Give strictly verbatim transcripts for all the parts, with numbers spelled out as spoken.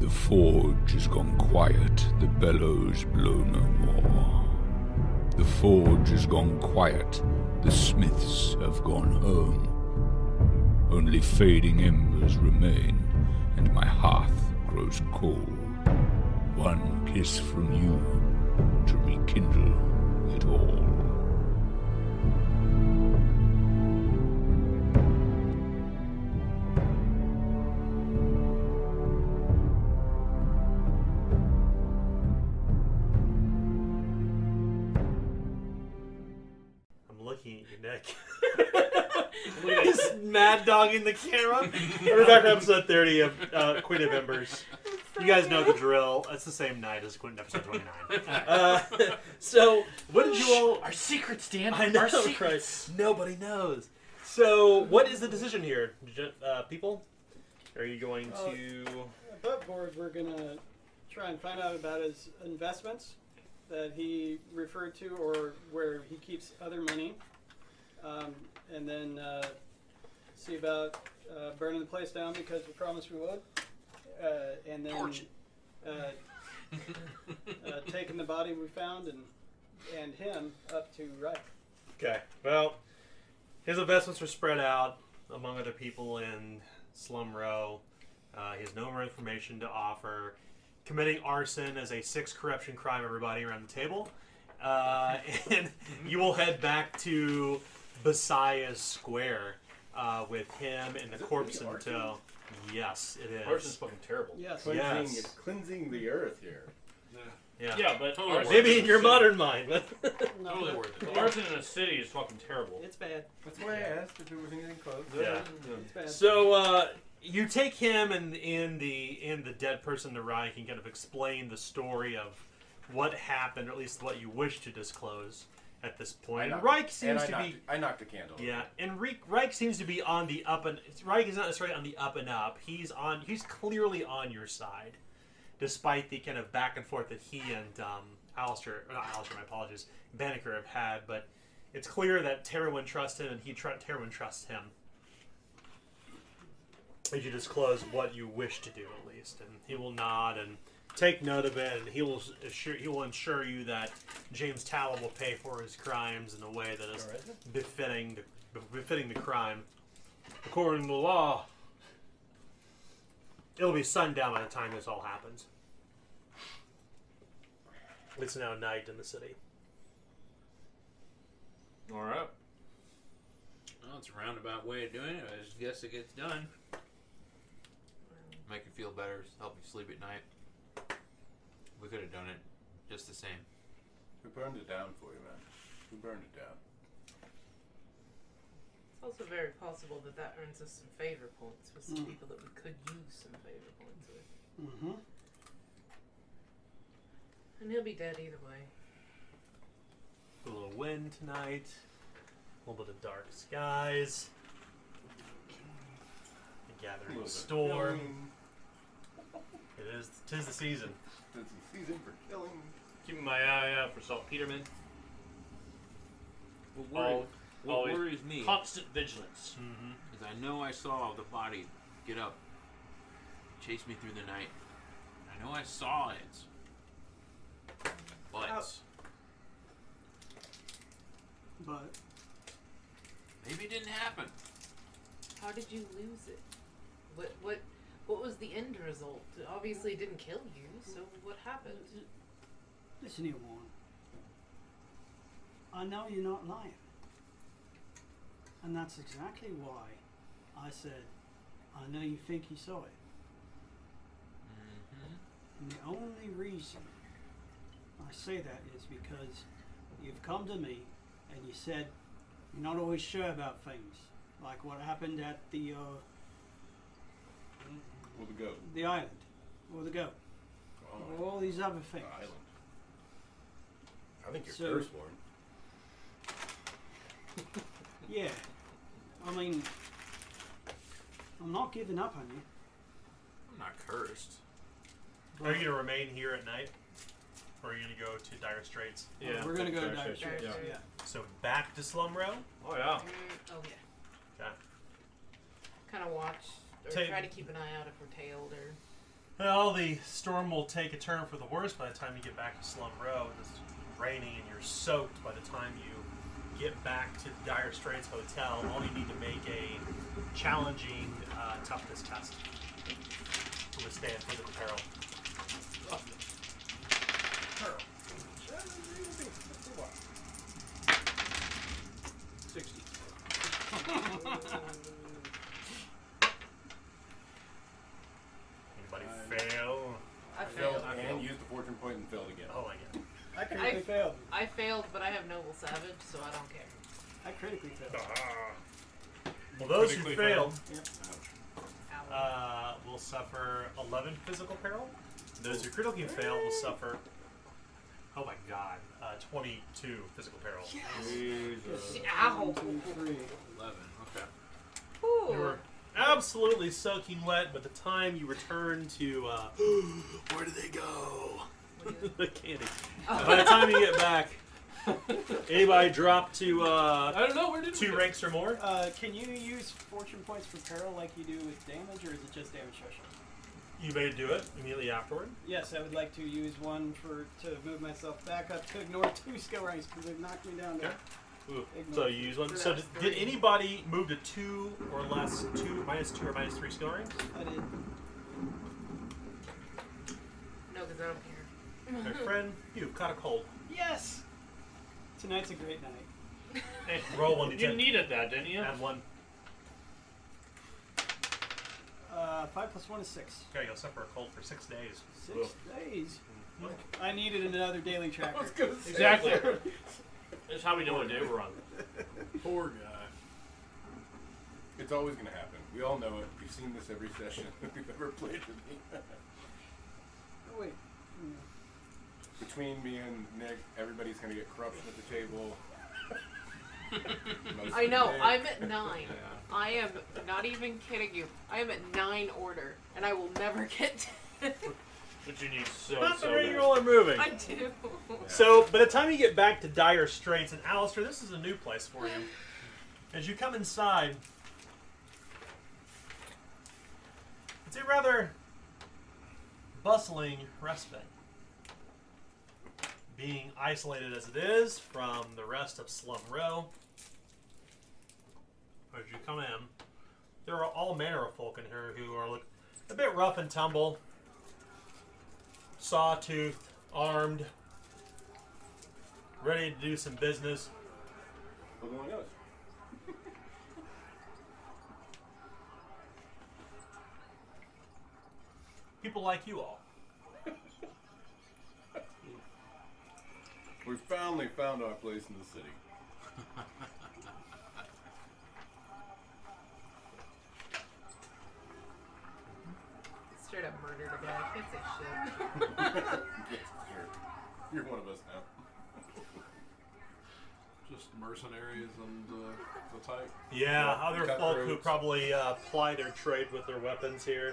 The forge has gone quiet, the bellows blow no more. The forge has gone quiet, the smiths have gone home. Only fading embers remain, and my hearth grows cold. One kiss from you to rekindle it all. Looking at you, Nick. He's mad dogging the camera. We're back to episode thirty of uh, Queen of Embers. You guys know the drill. It's the same night as Queen episode twenty-nine. Uh, so, what did you all... Our secrets, Dan. I know, Our secrets. Right? Nobody knows. So, what is the decision here, uh, people? Are you going uh, to... Above board, we're going to try and find out about his investments that he referred to, or where he keeps other money, um, and then uh, see about uh, burning the place down because we promised we would, uh, and then uh, uh, taking the body we found and and him up to Reich. Okay, well, his investments are spread out among other people in Slum Row. Uh, he has no more information to offer. Committing arson as a sixth corruption crime, everybody around the table. Uh, and you will head back to Basia's Square uh, with him and the corpse in tow. Yes, it is. Arson's fucking terrible. Yes. Cleansing, Yes. It's cleansing the earth here. Yeah, Yeah, but Totally arson maybe in in a your city- modern mind. But No, Totally no, worth it. Arson in a city is fucking terrible. It's bad. That's why I asked if it was anything close. Yeah. It's bad. So uh, you take him and in the in the dead person to Reich and kind of explain the story of what happened, or at least what you wish to disclose at this point. I And knocked- Reich seems and I to knocked, be I knocked a candle. yeah, and Reich, Reich seems to be on the up and Reich is not necessarily on the up and up. He's on he's clearly on your side, despite the kind of back and forth that he and um, Alistair, or not Alistair, my apologies, Banneker have had. But it's clear that Terwin trusts him, and he tr- Terwin trusts him. As you disclose what you wish to do, at least, and he will nod and take note of it, and he will assure he will ensure you that James Talon will pay for his crimes in a way that is befitting the befitting the crime. According to the law, it'll be sundown by the time this all happens. It's now night in the city. All right. Well, it's a roundabout way of doing it. I just guess it gets done. Make you feel better, help you sleep at night. We could have done it just the same. Who burned it down for you, man? Who burned it down? It's also very possible that that earns us some favor points with some Mm. people that we could use some favor points with. Mm-hmm. And he'll be dead either way. A little wind tonight, a little bit of dark skies, a gathering storm. It is, 'tis the season. It's the season for killing. Keeping my eye out for saltpeterman. What, worry, Al- what always worries me Constant vigilance. Mm-hmm. is I know I saw the body get up, chase me through the night. I know I saw it. But Ow. But maybe it didn't happen. How did you lose it? What what what was the end result? It obviously didn't kill you, so what happened? listen here, Warren. I know you're not lying, and that's exactly why I said I know you think you saw it. Mm-hmm. And the only reason I say that is because you've come to me and you said you're not always sure about things, like what happened at the uh, Or the goat. the island, or the goat, Oh, or all these other the things. island. I think you're So- cursed, Warren. Yeah, I mean, I'm not giving up on you. I'm not cursed. Are you going to remain here at night? Or are you going to go to Dire Straits? Yeah. We're gonna go to Dire Dire Straits, Straits. yeah. Yeah. So back to Slum Row? Oh yeah. Mm, oh yeah. Okay. Kind of watch or Take- try to keep an eye out if we're tailed or Well, the storm will take a turn for the worse by the time you get back to Slum Row. It's raining and you're soaked by the time you get back to the Dire Straits Hotel. All you need to make a challenging uh, toughness test to withstand physical peril. Sixty. Anybody fail? I Failed failed. and used the fortune point and failed again. Oh my god. I critically failed. I failed, but I have Noble Savage, so I don't care. I critically failed. Ah. Well, those who Critically failed Ow. uh, will suffer eleven physical peril. Those who critically fail will suffer, oh my god, uh, twenty-two physical peril. Jesus. Ow. One, two, three. Eleven. Okay. Ooh. You were absolutely soaking wet by the time you return to, uh, where do they go? The candy. By the time you get back, anybody drop to uh, I don't know. Where did we two go? ranks or more? Uh, can you use fortune points for peril like you do with damage, or is it just damage threshold? You may do it immediately afterward. Yes, I would like to use one for to move myself back up to ignore two skill ranks because they've knocked me down. To Okay. Ooh. ignore. So you use one. So So that's did, did three. anybody move to two or less, two minus two or minus three skill ranks? I did. No, because I don't care. My friend, you've caught a cold. Yes. Tonight's a great night. Hey, Roll one to you ten. needed that, didn't you? Add one. Uh, five plus one is six. Okay, you'll suffer a cold for six days. Six Ugh. days. I needed another daily tracker. Exactly. That's how we know what day we're on. Poor guy. It's always going to happen. We all know it. We've seen this every session that we've ever played with me. Oh, wait. Hmm. Between me and Nick, everybody's going to get corruption at the table. Most I know. Nick. I'm at nine. I am not even kidding you. I am at nine order, and I will never get. To But you need so, Not the so way bad. you all are moving. I do. So, by the time you get back to Dire Straits, and Alistair, this is a new place for you. As you come inside, it's a rather bustling respite. Being isolated as it is from the rest of Slum Row, as you come in, there are all manner of folk in here who are look a bit rough and tumble, sawtoothed, armed, ready to do some business. Look among us. People like you all. We finally found our place in the city. Straight up murdered a guy. Can't say shit. Yes, sure. You're one of us now. Just mercenaries and uh, the type. Yeah, Yeah, other folk who cutthroats. probably uh, ply their trade with their weapons here.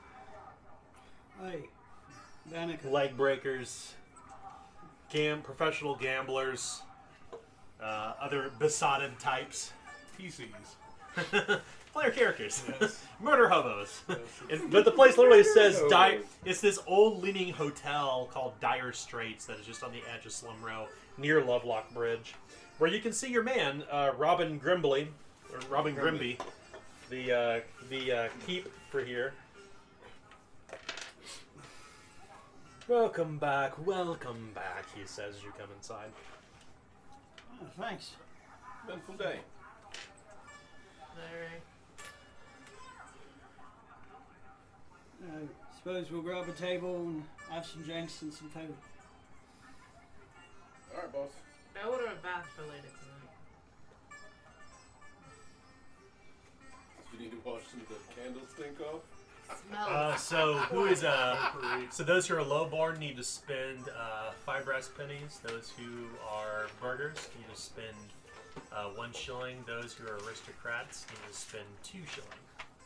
Hey, Danica. Leg breakers, gam- professional gamblers, uh, other besotted types. P Cs. Player characters. Yes. Murder hobos. Yes. And- but the place literally says Murder Di- hobos. it's this old leaning hotel called Dire Straits that is just on the edge of Slum Row near Lovelock Bridge, where you can see your man, uh, Robin Grimbley, or Robin Grimby, the uh, the uh, keep for here. Welcome back, welcome back, he says as you come inside. Oh, thanks. Eventful day. Alright. I suppose we'll grab a table and have some drinks and some food. All right, boss. I order a bath for later tonight. You need to wash some of the candles stink off. Smell. Uh, so who is uh? So those who are lowborn need to spend uh, five brass pennies. Those who are burghers need to spend uh, one shilling. Those who are aristocrats need to spend two shilling.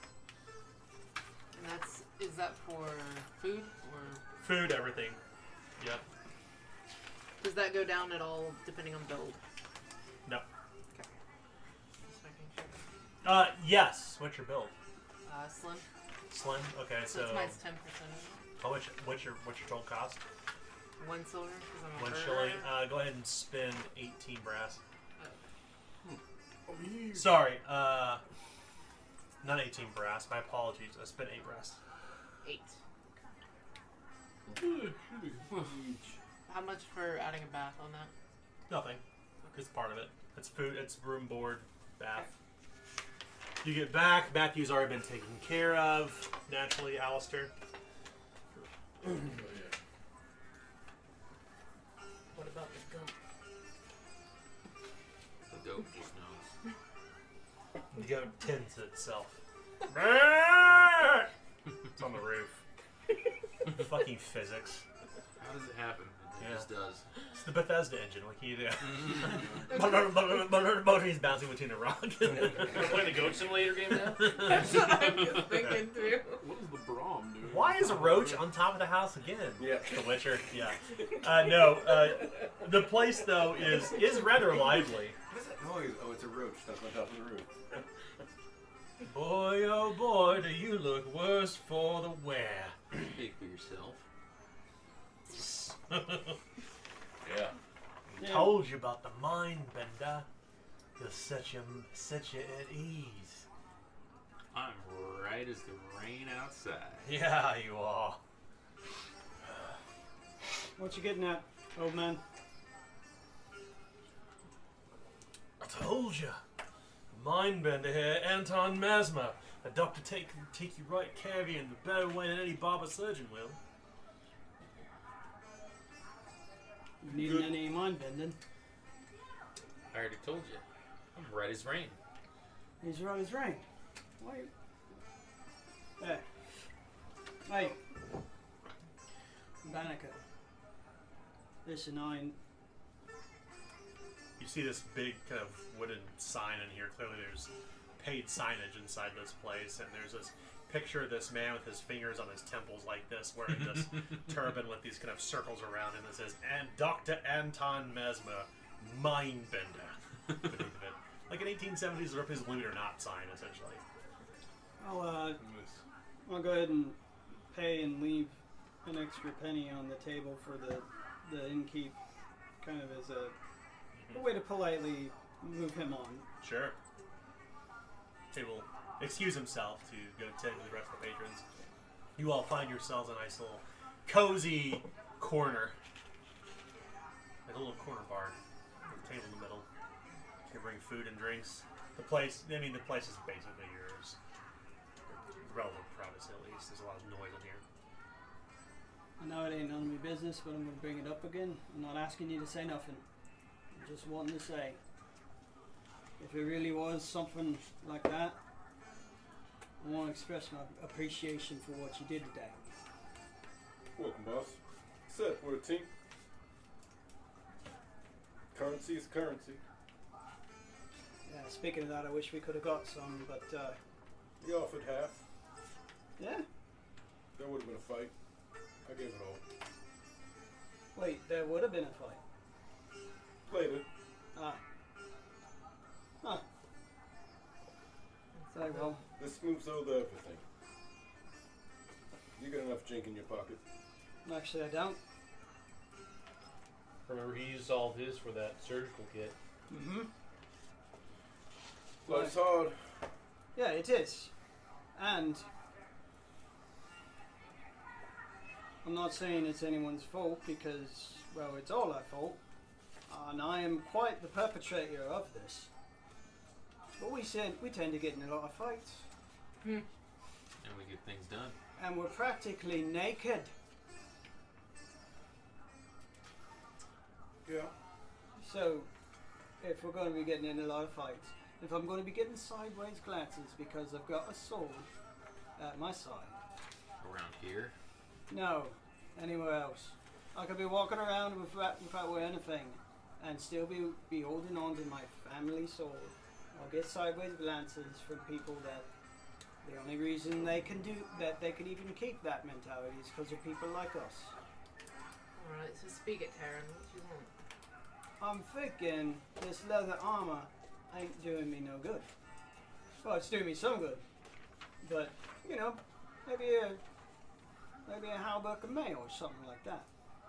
And that's is that for food or Food, everything. Yep. does that go down at all depending on build? No. Just making sure. Uh, yes. What's your build? Uh, slim. Slim. Okay, So, so it's mine's ten percent. how much? What's your what's your total cost? One silver because I'm a One bird. shilling. Uh, go ahead and spend eighteen brass. Oh, yeah. Sorry, uh, not eighteen brass. My apologies. I spent eight brass. Eight. How much for adding a bath on that? Nothing. It's part of it. It's food. It's room, board, bath. You get back. Matthew's already been taken care of. Naturally, Alistair. Oh, yeah. What about the goat? The goat just knows. The goat tends to itself. It's on the roof. Fucking physics. How does it happen? It Yeah. just does. It's the Bethesda engine. What can you do? He's bouncing between a rock. We're playing the goat simulator game now? That's what I was thinking too. What does the Braum do? Why is a roach on top of the house again? Yeah. The Witcher. Yeah. Uh, no. Uh, the place though is is rather lively. What is that noise? Oh, it's a roach stuck on top of the roof. Boy, oh boy, do you look worse for the wear. Speak for yourself. Yeah. Yeah. Told you about the mind bender. He'll set you set you at ease. I'm right as the rain outside. Yeah, you are. What you getting at, old man? I told you. Mindbender here, Anton Mesmer. A doctor take take you right care of you in the better way than any barber surgeon will. You needing any mind bending? I already told you. I'm right as rain. He's right as rain. Why? Hey. Hey. Banneker. Listen, I. You see this big kind of wooden sign in here. Clearly there's paid signage inside this place, and there's this picture of this man with his fingers on his temples like this, wearing this turban with these kind of circles around him that says, and Doctor Anton Mesmer, Mindbender, beneath of it. Like an eighteen seventies Represent Believe It or Not sign, essentially. I'll, uh, I'll go ahead and pay and leave an extra penny on the table for the, the innkeep, kind of as a, a way to politely move him on. Sure. He will excuse himself to go tend to the rest of the patrons. You all find yourselves a nice little cozy corner. Like a little corner bar with a table in the middle. You can bring food and drinks. The place, I mean, the place is basically yours. Relative privacy, at least. There's a lot of noise in here. I know it ain't none of my business, but I'm going to bring it up again. I'm not asking you to say nothing. I'm just wanting to say, if it really was something like that, I want to express my appreciation for what you did today. Welcome, boss. Said we're a team. Currency is currency. Yeah, speaking of that, I wish we could have got some, but uh, You offered half. yeah. There would have been a fight. I gave it all. Wait, there would have been a fight. Later. Ah. Huh. Very well. This smooths over everything. You got enough jink in your pocket. Actually, I don't. Remember, he used all of his for that surgical kit. Mm-hmm. Life's hard. Yeah, it is. And I'm not saying it's anyone's fault because, well, it's all our fault. And I am quite the perpetrator of this. But we, tend, we tend to get in a lot of fights. And we get things done. And we're practically naked. Yeah. So, if we're going to be getting in a lot of fights, if I'm going to be getting sideways glances because I've got a sword at my side, Around here. no, anywhere else, I could be walking around without, without wearing a thing and still be, be holding on to my family sword. I'll get sideways glances from people that the only reason they can do that, they can even keep that mentality is because of people like us. Alright, so speak it, Taryn. What do you want? I'm thinking this leather armor ain't doing me no good. Well, it's doing me some good, but you know, Maybe a maybe a halberd of mail or something like that.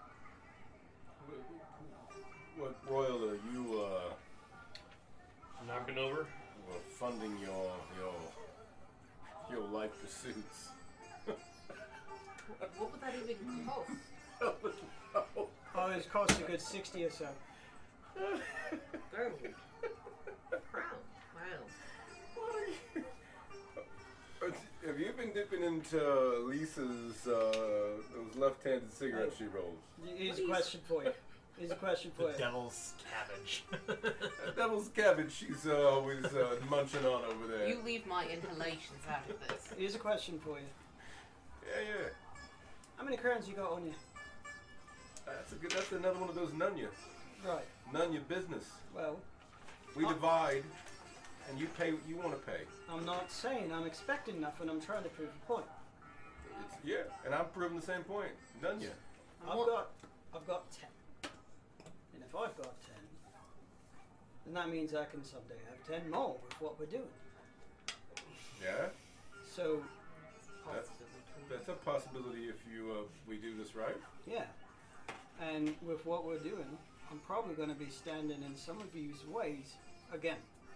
What, Royal, are you uh, Knocking over. well, funding your your your life pursuits? What, what would that even cost? Oh, it's cost a good sixty or so. Gold. Crown. Wow. Have you been dipping into Lisa's uh, those left-handed cigarettes she rolls? Here's What a is- question for you. Here's a question for The you. devil's cabbage. That devil's cabbage she's uh, always uh, munching on over there. You leave my inhalations out of this. Here's a question for you. Yeah, yeah. How many crowns you got on you? That's a good. That's another one of those none ya, Right. none ya business. Well, We Oh. divide, and you pay what you want to pay. I'm not saying I'm expecting nothing. I'm trying to prove a point. It's, yeah, and I'm proving the same point. None ya. I've What- got, I've got ten. And if I've got ten, then that means I can someday have ten more with what we're doing. Yeah, So, that's that's a possibility if you uh, we do this right. yeah. And with what we're doing, I'm probably going to be standing in some of you's ways again.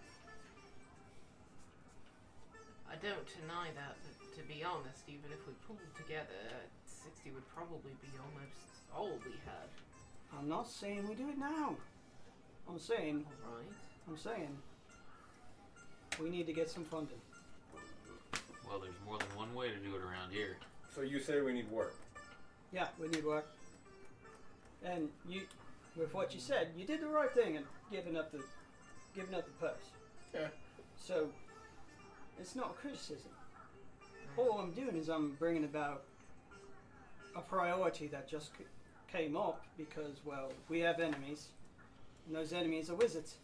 I don't deny that, but to be honest, even if we pulled together, sixty would probably be almost all we had. I'm not saying we do it now. I'm saying, Alright. I'm saying, we need to get some funding. Well, there's more than one way to do it around here. So you say we need work. Yeah, we need work. And you, with what you said, you did the right thing in giving up the, giving up the purse. Yeah. So, it's not a criticism. All I'm doing is I'm bringing about a priority that just c- came up because, well, we have enemies, and those enemies are wizards.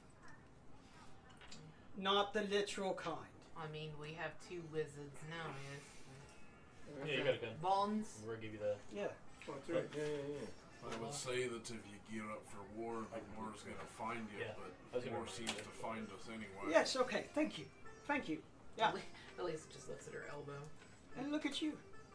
Not the literal kind. I mean, we have two wizards now, yes. Yeah, you got a gun. Bonds. We're gonna give you the. Yeah. Oh, that's right. Yeah, yeah, yeah. I would say that if you gear up for war, the war's gonna find you, Yeah, I was but gonna war bring seems it. to find us anyway. Yes, okay, thank you. Thank you. Yeah. Elise just looks at her elbow. And look at you.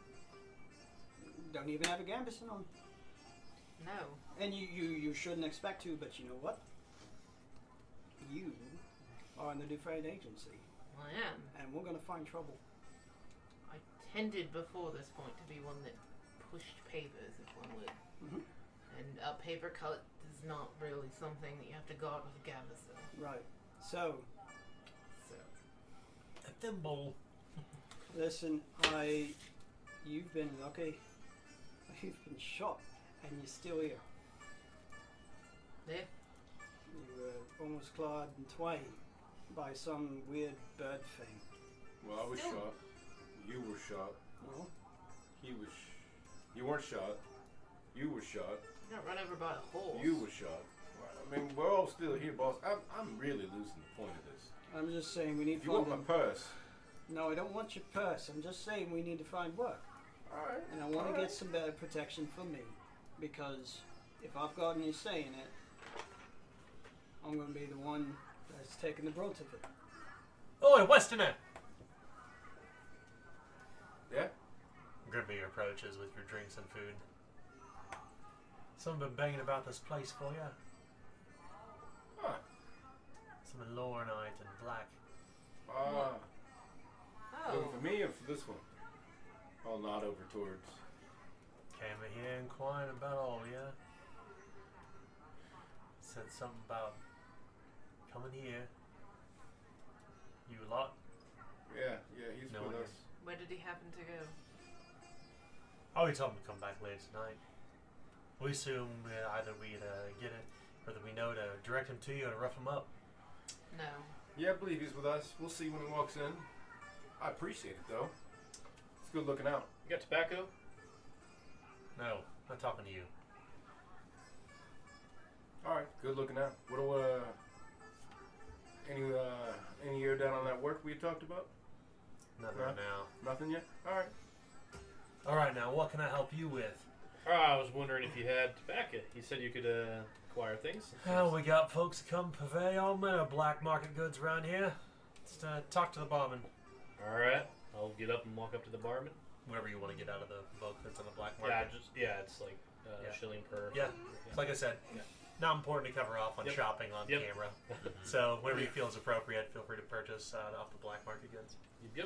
Don't even have a gambeson on. No. And you, you, you shouldn't expect to, but you know what? You are in the Dufresne Agency, I am. and we're going to find trouble. I tended before this point to be one that pushed papers, if one would. Mhm. And a paper cut is not really something that you have to guard with a gambeson. Right. So, So. A thimble. listen, I. You've been lucky. You've been shot, and you're still here. Yeah. You were almost clawed in twain by some weird bird thing. Well, I was Still- shot. You were shot. Well, He was. Sh- you weren't shot. You were shot. You got run over by a horse. You were shot. I mean, we're all still here, boss. I'm, I'm really losing the point of this. I'm just saying we need If you want funding. my purse, No, I don't want your purse. I'm just saying we need to find work. all right. And I want all to right. get some better protection for me. Because if I've got any say in it, I'm going to be the one that's taking the brunt of it. Oh, Westerner! Yeah. Grimby approaches with your drinks and food. Someone been banging about this place for you? Huh. Some Lornite and black. Ah. Oh. Looking for me or for this one? I'll nod over towards. Came in here inquiring about all, yeah? Said something about coming here. You lot? Yeah, yeah, he's No with one us. Where did he happen to go? Oh, he told me to come back later tonight. We assume uh, either we'd uh, get it, or that we know to direct him to you or to rough him up. No. Yeah, I believe he's with us. We'll see when he walks in. I appreciate it though. It's good looking out. You got tobacco? No, I'm talking to you. All right, good looking out. What do uh, any uh, any year down on that work we talked about? Nothing Right. right now. Nothing yet. All right. All right, now what can I help you with? Oh, I was wondering if you had tobacco. You said you could uh, acquire things. Well, we got folks that come purvey all manner of black market goods around here. Just uh, talk to the barman. All right. I'll get up and walk up to the barman. whatever you want to get out of the book that's on the black Yeah, market. just yeah, it's like uh, Yeah. a shilling per. Yeah. So like I said, Yeah. not important to cover off on Yep. shopping on Yep. camera. So whatever you feel is appropriate, feel free to purchase uh, off the black market goods. Yep.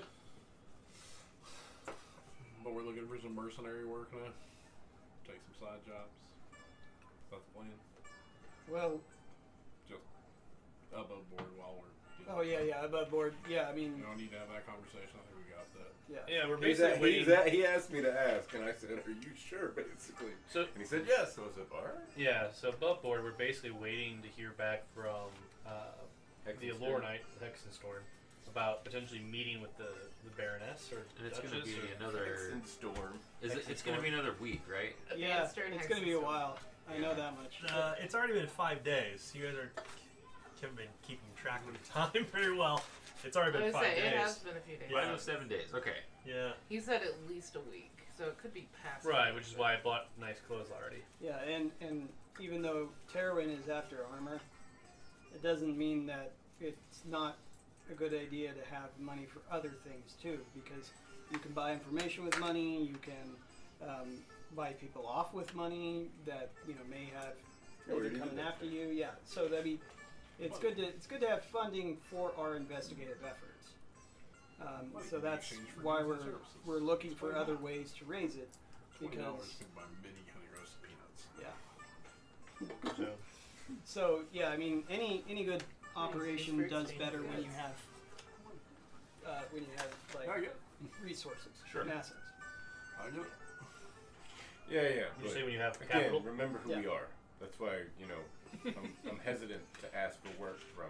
But we're looking for some mercenary work now. Take some side jobs. That's the plan. Well, Just above board while we're. oh yeah, yeah, above board. Yeah, I mean, We don't need to have that conversation. I think we got that. yeah. Yeah, we're He's basically at, waiting. he's at, he asked me to ask, and I said, "Are you sure?" Basically, So and he said, "Yes." So I said, "All right." yeah, so above board, we're basically waiting to hear back from uh, the Allure Knight, Hexenstorm, about potentially meeting with the, the Baroness or And it's going to Duchess be or- another. Storm. Is it, it's going to be another week, right? Yeah, Advanced or it's gonna be a Hexenstorm? while. I know that much. Uh, it's already been five days. You guys are have been keeping track of the time very well. It's already I been would five say days. it has been a few days. Yeah. Five to seven days. Okay. Yeah. He said at least a week, so it could be past. Right, that. which is why I bought nice clothes already. Yeah, and and even though Terwin is after armor, it doesn't mean that it's not a good idea to have money for other things too, because you can buy information with money. You can um, buy people off with money that you know may have Yeah, we maybe already coming did that. after you. Yeah, so that be it's good to it's good to have funding for our investigative efforts. Um, Money so in that's exchange for why goods we're and services. we're looking for Why other not? ways to raise it, Twenty dollars because to buy mini honey roasted peanuts. yeah. So So yeah, I mean, any any good operation fruits does and better when you goods. have uh, when you have I like get it. resources, Sure. and assets. I get it. Yeah, yeah. you but say when you have again, capital. remember who Yeah. we are. That's why you know I'm, I'm hesitant to ask for work from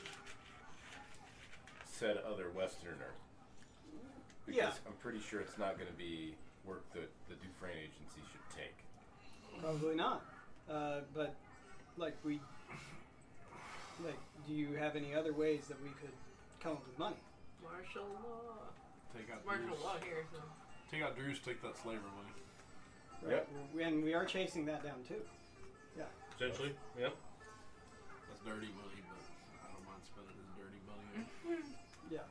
said other Westerner because Yeah. I'm pretty sure it's not going to be work that the Dufresne agency should take. Probably not. Uh, but like we, like, do you have any other ways that we could come up with money? Martial law. Take out Martial Drew's. law here, so. Take out Drew's. Take that slaver money. Yep. Well, and we are chasing that down too. Potentially, yep. That's dirty money, but I don't mind spending his dirty money. Yeah.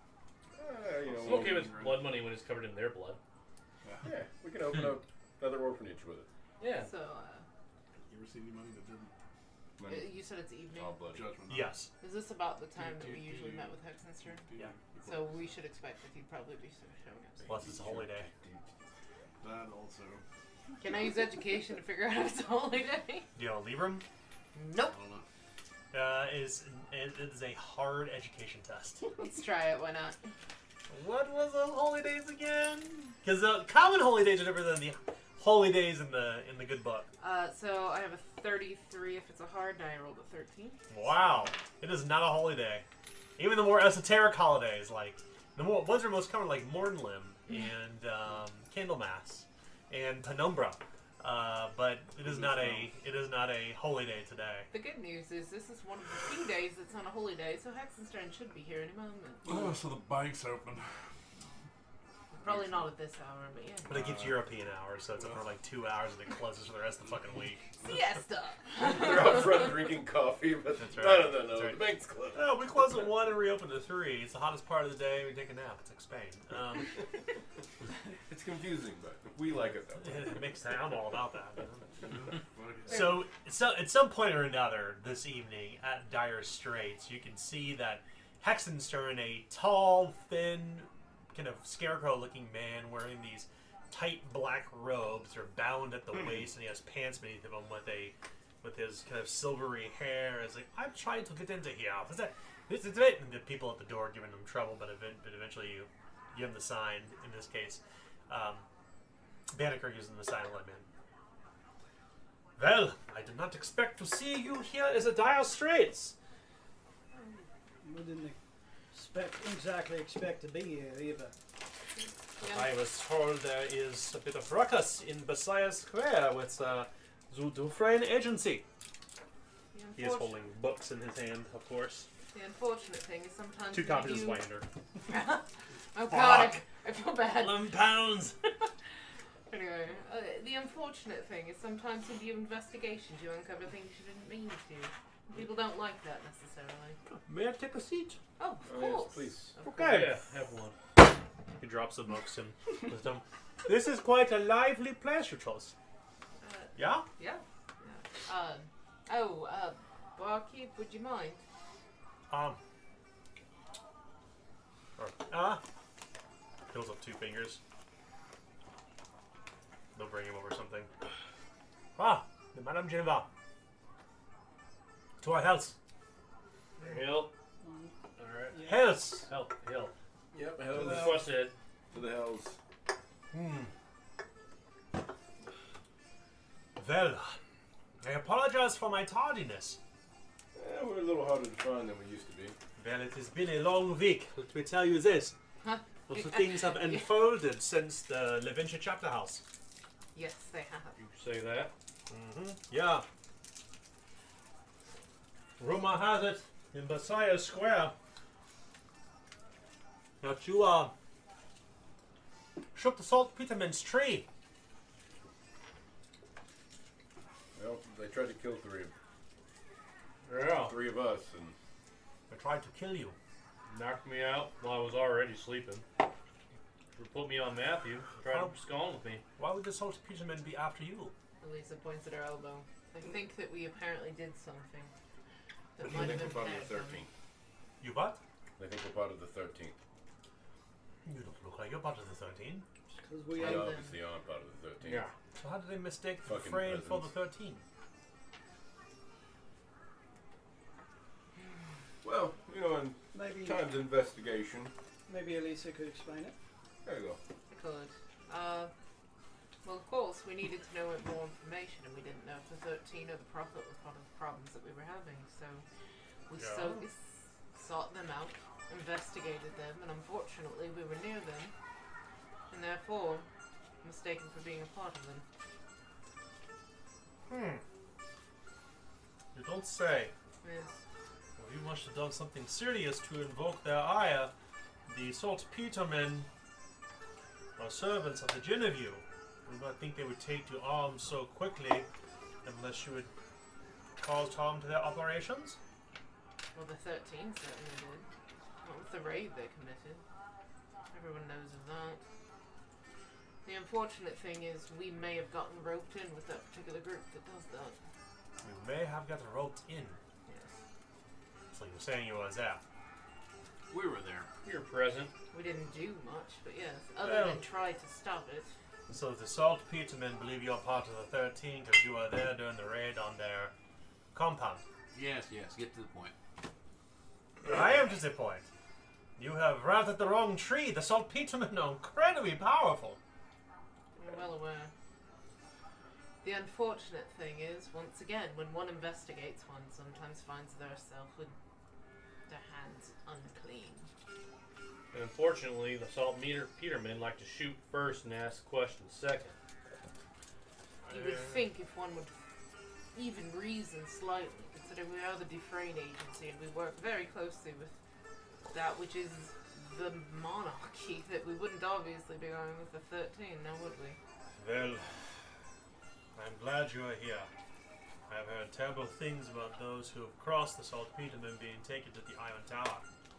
Uh, you know, I'm okay with blood money when it's covered in their blood. Yeah, we can open up another orphanage with it. Yeah. So, uh, You ever see any money that didn't? uh, Money. you said it's evening. All bloody. Judgment. Yes. Is this about the time that we usually met with Hexenster? Yeah. So we should expect that he'd probably be showing up soon. Plus it's a holiday. That also. Can I use education to figure out if it's a holiday? Do you want to leave room? Nope. I don't know. Uh, is it is a hard education test. Let's try it. Why not? What was the holy days again? Because the common holy days are different than the holy days in the in the good book. Uh, so I have a thirty-three if it's a hard, and I rolled a thirteen. Wow, it is not a holy day. Even the more esoteric holidays, like the more ones that are most common, like Mornlim and um, Candlemas and Penumbra. Uh, but it is not a it is not a holy day today. The good news is this is one of the few days that's not a holy day, so Hexenstern should be here any moment. Oh, so the bank's open. Probably not at this hour, but yeah. But it gives European hours, so it's up for like two hours and it closes for the rest of the fucking week. Siesta! They're out front drinking coffee, but That's no, right. no, no, no. That's right. The bank's closed. Oh, we close at one and reopen at three. It's the hottest part of the day. We take a nap. It's like Spain. Um, It's confusing, but we like it that way. it makes I'm all about that. You know? So, so at some point or another this evening at Dire Straits, you can see that Hexenstern, a tall, thin, kind of scarecrow-looking man wearing these tight black robes, are bound at the waist, and he has pants beneath of him with a, with his kind of silvery hair. Is like, I'm trying to get into here. Is that this is it? And the people at the door giving him trouble, but, event, but eventually you give him the sign. In this case, um, Banneker gives him the sign to let him in. Well, I did not expect to see you here as a Dire Straits. We didn't expect, exactly expect to be here either. Yeah. I was told there is a bit of ruckus in Besiah Square with uh, the Dufresne Agency. The He is unfortunate- holding books in his hand, of course. The unfortunate thing is sometimes Two we copies of do- Slander. Oh god, I, I feel bad. Eleven pounds! Anyway, uh, the unfortunate thing is sometimes in the investigations you uncover things you didn't mean to. People don't like that necessarily. May I take a seat? Oh, of Oh, yes, course. please. Of Okay. Yeah, have one. He drops the books and wisdom. This is quite a lively place, you chose. Uh, Yeah? yeah. yeah. Um, oh, uh, barkeep, would you mind? Um. Ah. Fills up two fingers. They'll bring him over something. Ah, the Madame Geneva. To our health. Hill. Mm, Alright. yeah. Health. Help. Hill. Yep, To hell the no. quest ahead. To the hells. Hmm. Well, I apologize for my tardiness. Eh, we're a little harder to find than we used to be. Well, it has been a long week. Let me tell you this. Huh? Lots of things have unfolded since the Leventia chapter house. Yes, they have. You say that. Mm-hmm. Yeah. Rumor has it in Versailles Square that you uh, shook the Salt Peterman's tree. Well, they tried to kill three, Yeah. three of us, and They tried to kill you. Knocked me out while I was already sleeping. Put me on Matthew. Tried Oh. to scone with me. Why would the Salt Peterman be after you? Elisa points at her elbow. I think that we apparently did something that I might think have we're part of impaired the them. thirteenth. You what? I think we're part of the thirteenth. You don't look like you're part of the thirteen. Because we We Well, are. then. obviously aren't part of the thirteenth. Yeah. So how did they mistake the Fucking frame for the peasants. thirteen? Well, you know, in Maybe time's investigation. maybe Elisa could explain it. There you go. I could. Uh, well, of course, we needed to know more information, and we didn't know if the thirteen or the Prophet was part of the problems that we were having. So we Yeah. so we s- sought them out, investigated them, and unfortunately, we were near them, and therefore mistaken for being a part of them. Hmm. You don't say. Yes. Well, you must have done something serious to invoke their ire. The Salt Petermen are servants of the Genevieve. I do not think they would take to arms so quickly unless you had caused harm to their operations. Well, the thirteen certainly did. Not with the raid they committed. Everyone knows of that. The unfortunate thing is we may have gotten roped in with that particular group that does that. You may have got roped in. Yes. So you're saying you were there. We were there. You're present. We didn't do much, but yes, other Well. than try to stop it. So the Salt Petermen believe you're part of the thirteen because you were there during the raid on their compound. Yes, yes. Get to the point. I am to the point. You have routed the wrong tree. The Salt Petermen are incredibly powerful. We're well aware. The unfortunate thing is, once again, when one investigates, one sometimes finds themselves with their hands unclean. And unfortunately, the Salt Meter Petermen like to shoot first and ask questions second. You would think if one would even reason slightly, considering we are the Dufresne Agency and we work very closely with that which is the monarchy, that we wouldn't obviously be going with the thirteen, now would we? Well, I'm glad you are here. I've heard terrible things about those who have crossed the Salt Petermen being taken to the Iron Tower.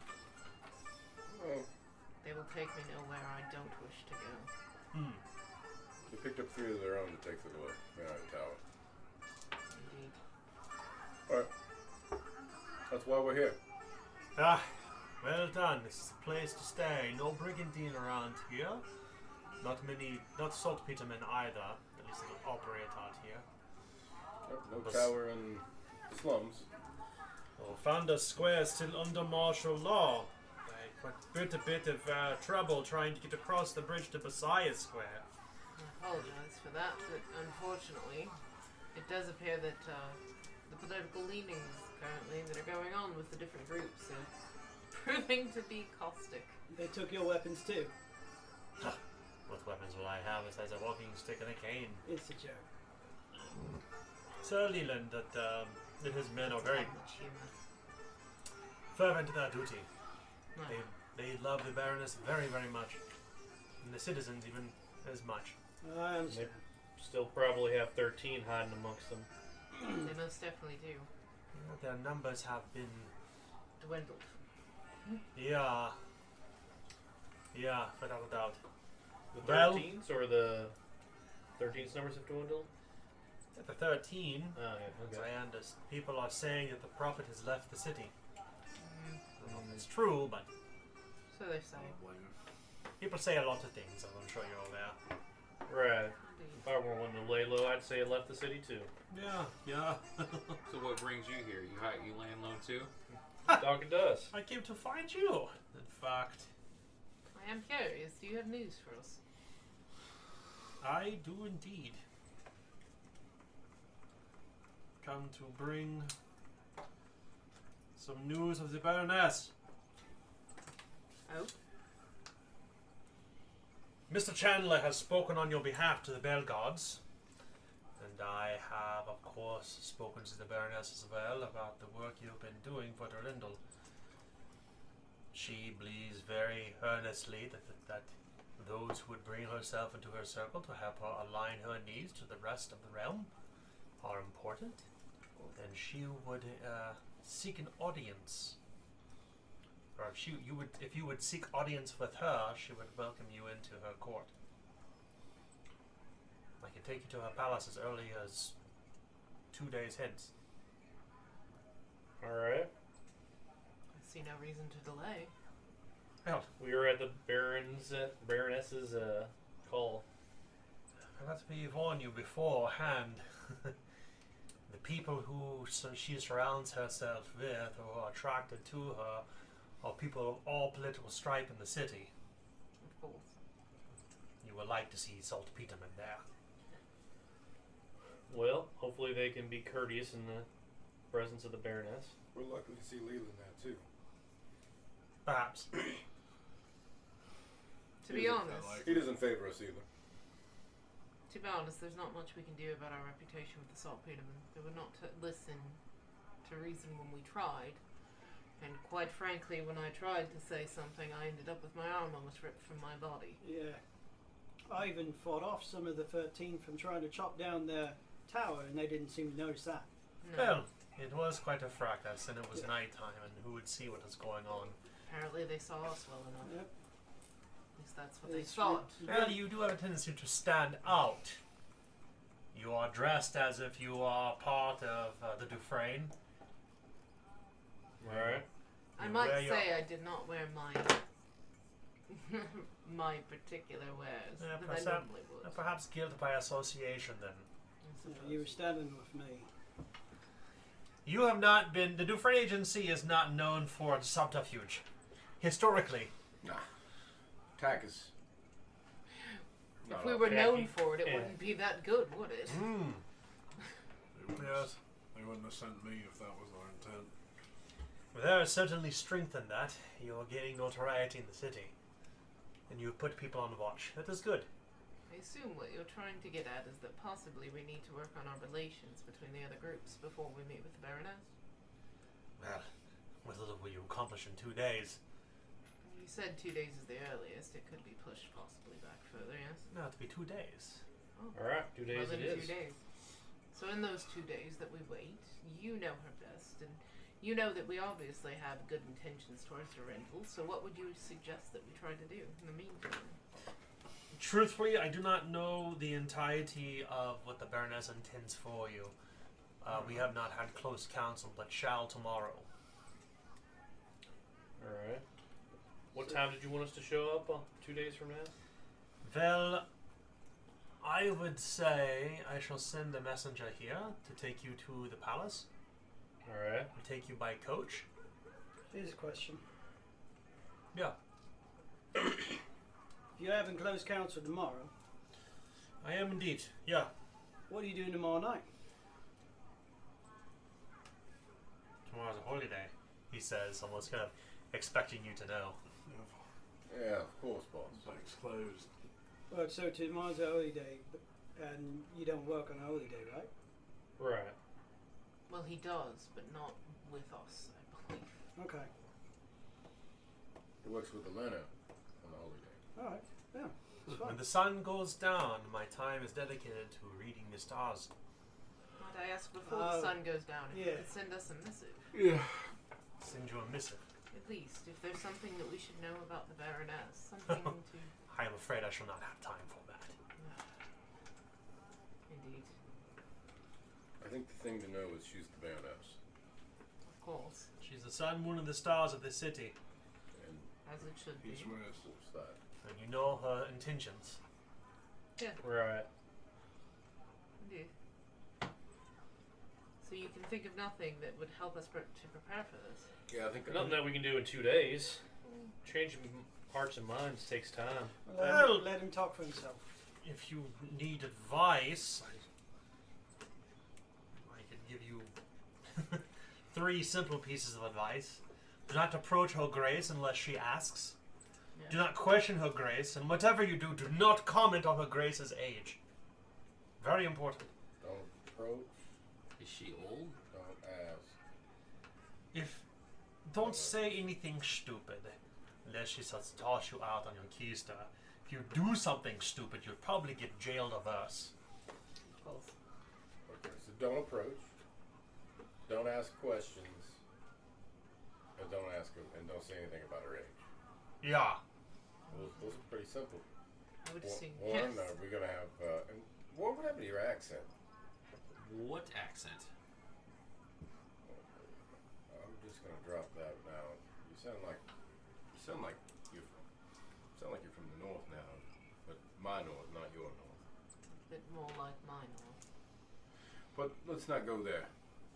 Well, They will take me nowhere I don't wish to go. Hmm. they picked up three of their own to take to the Iron Tower. Indeed. Alright. That's why we're here. Ah, well done. This is a place to stay. No brigandine around here. Not many, not Salt Petermen either. At least they don't operate out here. Yep, no Bes- tower in the slums. Well, Founders Square is still under martial law. I quite bit a bit of uh, trouble trying to get across the bridge to Versailles Square. I apologize for that, but unfortunately, it does appear that uh, the political leanings currently that are going on with the different groups are proving to be caustic. They took your weapons too. What weapons will I have besides a walking stick and a cane? It's a joke. Sir Leland, that, um, that his men are very Not much humor. fervent in their duty. No. They, they love the Baroness very, very much. And the citizens even as much. I understand. Still probably have thirteen hiding amongst them. They most definitely do. Their numbers have been, Dwindled. yeah. Yeah, without a doubt. The Well- thirteens or the thirteens numbers have dwindled? At the thirteen, Oh, yeah, as okay. I understand, people are saying that the prophet has left the city. Mm, I don't know if it's true, but so they say. I don't blame him. people say a lot of things, as I'm sure you're aware. Right. Indeed. If I were one to lay low, I'd say it left the city too. Yeah, yeah. So what brings you here? You hi- you land low too? Dog and dust. I came to find you. In fact, I am curious. Do you have news for us? I do indeed. Come to bring some news of the Baroness. Oh, Mister Chandler has spoken on your behalf to the Bell Gods, and I have, of course, spoken to the Baroness as well about the work you've been doing for Durlindle. She believes very earnestly that, that, that those who would bring herself into her circle to help her align her needs to the rest of the realm are important, and she would uh, seek an audience. Or if she, you would, if you would seek audience with her, she would welcome you into her court. I can take you to her palace as early as two days hence. Alright. I see no reason to delay. Well, We were at the Baron's uh, Baroness's uh, call. let me warn you beforehand. The people who so she surrounds herself with, or are attracted to her, are people of all political stripe in the city. Of course. You will like to see Salt Peterman there. Well, hopefully they can be courteous in the presence of the Baroness. We're lucky to see Leland there too. Perhaps. To be honest, like- He doesn't favor us either. to be honest, there's not much we can do about our reputation with the Salt Peterman. They would not t- listen to reason when we tried. And quite frankly, when I tried to say something, I ended up with my arm almost ripped from my body. Yeah. I even fought off some of the thirteen from trying to chop down their tower, and they didn't seem to notice that. No. Well, it was quite a fracas, and it was Yeah. nighttime, and who would see what was going on? Apparently they saw us well enough. Yep. At least that's what It's they thought. Well, you do have a tendency to stand out. You are dressed as if you are part of uh, the Dufresne. Alright. I You might wear your- say I did not wear my my particular wares Yeah, that I perhaps, normally would. uh, perhaps guilt by association, then. I Yeah, suppose. you were standing with me. You have not been. The Dufresne Agency is not known for subterfuge. Historically. Nah. Attack is. If not we our were thing. known for it, it Yeah. wouldn't be that good, would it? Mm. They wouldn't, Yes. they wouldn't have sent me if that was our intent. There is certainly strength in that. You are gaining notoriety in the city. And you have put people on watch. That is good. I assume what you're trying to get at is that possibly we need to work on our relations between the other groups before we meet with the Baroness. Well, what little will you accomplish in two days? You said two days is the earliest. It could be pushed possibly back further, yes? No, it'll be two days. Alright, two days well, it then is. two days. So in those two days that we wait, you know her best, and you know that we obviously have good intentions towards the rental, so what would you suggest that we try to do in the meantime? Truthfully, I do not know the entirety of what the Baroness intends for you. Uh, we have not had close counsel, but shall tomorrow. Alright. What time did you want us to show up uh, two days from now? Well, I would say I shall send a messenger here to take you to the palace. Alright. We'll take you by coach. Here's a question. Yeah. If you're having close counsel tomorrow, I am indeed. Yeah. what are you doing tomorrow night? Tomorrow's a holiday, he says, almost kind of expecting you to know. Yeah, of course, boss. Bank's closed. Well, so tomorrow's a holiday, but, and you don't work on a holiday, right? Right. Well, he does, but not with us, I believe. Okay. He works with Elena on the holiday. All right. Yeah. It's fine. When the sun goes down, my time is dedicated to reading the stars. Might I ask before Uh, the sun goes down if you yeah. could send us a missive? Yeah. Send you a missive. At least, if there's something that we should know about the Baroness, something to... I am afraid I shall not have time for that. Indeed. I think the thing to know is she's the Baroness. Of course. She's the sun, moon, and the stars of this city. And As it should be. East west. what's that? And you know her intentions. Yeah, Right. indeed. So you can think of nothing that would help us pre- to prepare for this? Yeah, I think Nothing that we can do in two days. Changing hearts and minds takes time. Let, Well- him, let him talk for himself. If you need advice, I, I could give you three simple pieces of advice. Do not approach Her Grace unless she asks. Yeah. Do not question Her Grace, and whatever you do, do not comment on Her Grace's age. Very important. Don't approach. Is she old? Don't ask. If don't say anything stupid, unless she starts to toss you out on your keister. If you do something stupid, you'll probably get jailed or worse. Of course. Okay, so don't approach. Don't ask questions. And don't ask her, and don't say anything about her age. Yeah. Those, those are pretty simple. I would One, assume one yes. uh, we're gonna have. Uh, and what would happen to your accent? What accent? I'm just gonna drop that now. You sound like you sound like you're from sound like you're from the north now, but my north, not your north. A bit more like mine. Or... But let's not go there.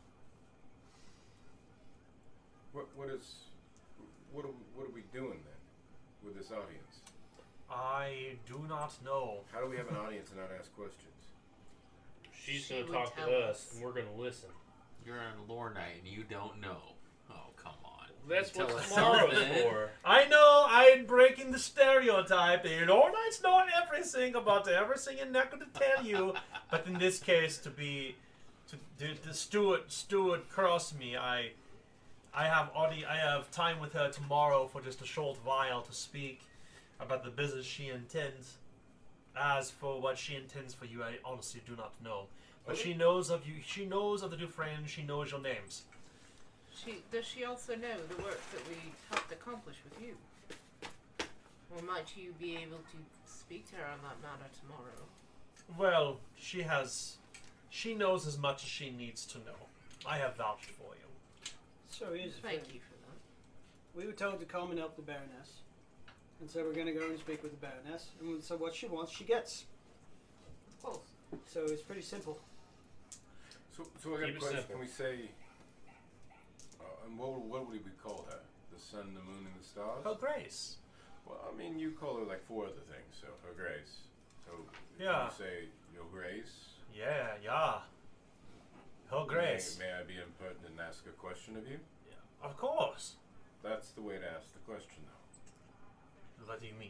What what is what are we, what are we doing then with this audience? I do not know. How do we have an audience and not ask questions? She's She gonna would talk tell to us, us. and we're gonna listen. You're on lore night and you don't know. Oh, come on. That's You what tell us tomorrow's something. for. I know I'm breaking the stereotype. The Lord Knight's know everything about everything and not going to tell you. But in this case, to be to the, the steward steward cross me, I I have audi- I have time with her tomorrow for just a short while to speak about the business she intends. As for what she intends for you, I honestly do not know. But Okay. she knows of you. She knows of the Dufresne. She knows your names. She does she also know the work that we helped accomplish with you? Or might you be able to speak to her on that matter tomorrow? Well, she has. She knows as much as she needs to know. I have vouched for you. So here's the Thank thing. you for that. We were told to come and help the Baroness. And so we're going to go and speak with the Baroness. And so what she wants, she gets. Of course. So it's pretty simple. So so I got Keep a it question. simple. Can we say? Uh, and what what would we call her? The sun, the moon, and the stars. Her Grace. Well, I mean, you call her like four other things. So her grace. So Yeah. Can you say your grace? Yeah, yeah. Her Grace. May, may I be impertinent and ask a question of you? Of course. That's the way to ask the question, though. What do you mean?